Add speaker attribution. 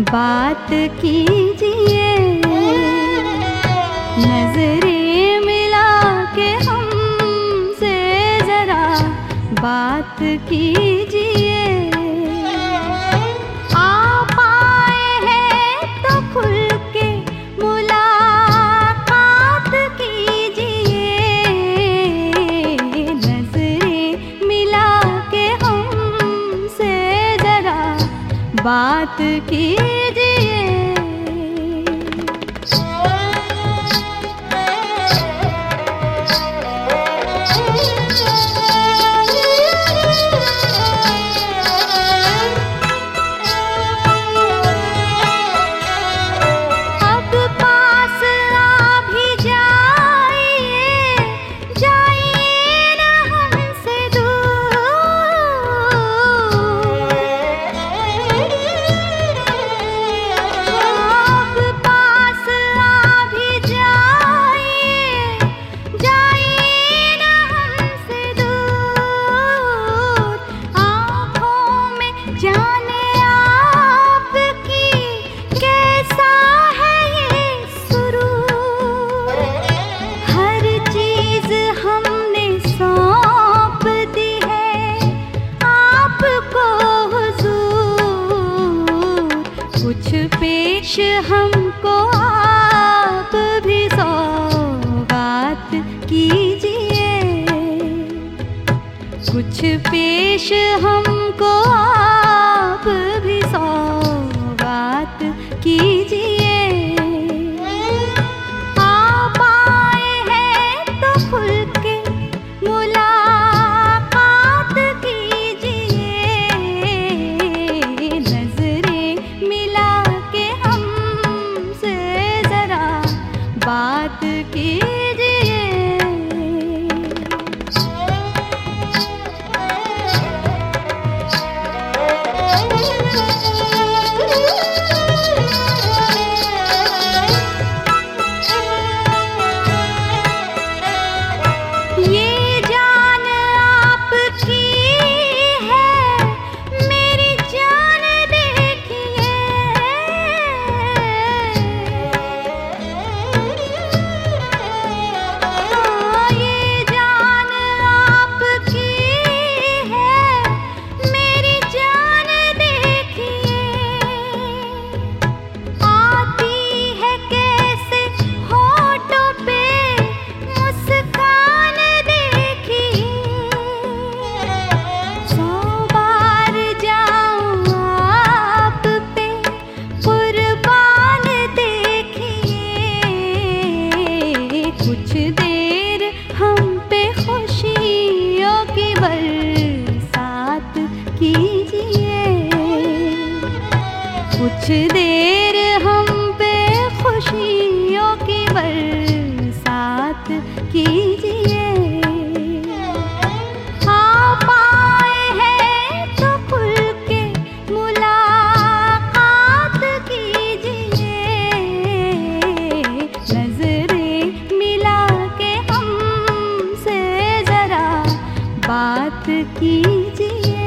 Speaker 1: बात कीजिए, नजरें मिला के हमसे जरा बात कीजिए। आप आए हैं तो खुल के मुलाकात कीजिए, नजरें मिला के हमसे जरा बात कीजिए। कुछ पेश हमको आप भी सौगात कीजिए, कुछ पेश हमको आप भी सौगात कीजिए। आप आए हैं तो खुल के मुलाकात कीजिए, नजरें मिला के हमसे जरा बात कीजिए। कुछ देर हम पे खुशियों की बरसात कीजिए, कुछ देर हम पे खुशियों की बरसात कीजिए। आप आए हैं तो खुल के मुलाकात कीजिए, नजरें मिला के हमसे जरा बात कीजिए।